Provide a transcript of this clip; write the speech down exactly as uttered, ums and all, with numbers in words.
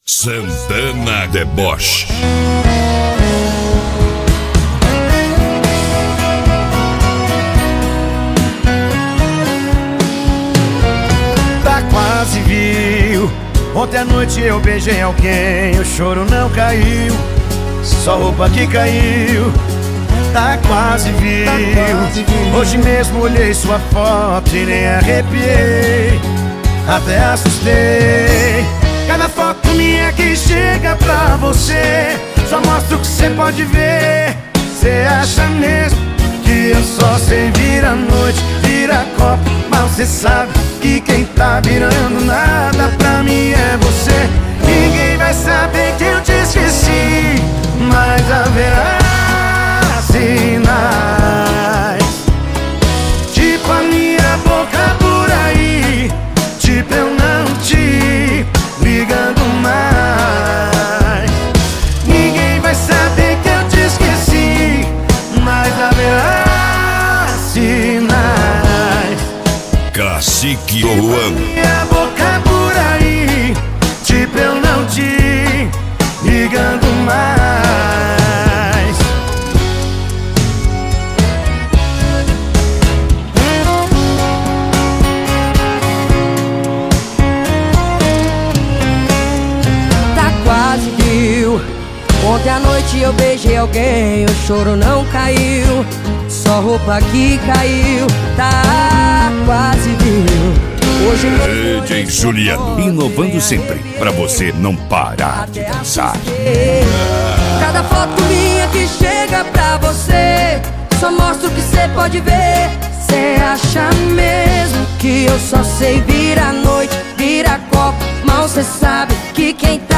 Santana Deboche. Tá quase viu. Ontem à noite eu beijei alguém, o choro não caiu, só roupa que caiu. Tá quase viu. Hoje mesmo olhei sua foto e nem arrepiei, até assustei. Cada foto minha que chega pra você só mostra o que cê pode ver. Cê acha mesmo que eu só sei virar noite, virar copo, mas cê sabe que quem tá virando nada pra mim é você. Ninguém vai saber que eu te esqueci, mas haverá sinais, tipo a minha boca por aí, tipo eu não te ligando mais. Ninguém vai saber que eu te esqueci, mas haverá sinais. Cacique Juan. Minha boca por aí, tipo eu não te ligando mais. Ontem à noite eu beijei alguém, o choro não caiu, só roupa que caiu. Tá quase viu. Hoje D J Juliano, inovando sempre, pra você não parar de dançar. Cada foto minha que chega pra você só mostra o que cê pode ver. Cê acha mesmo que eu só sei virar noite, virar copo, mal cê sabe que quem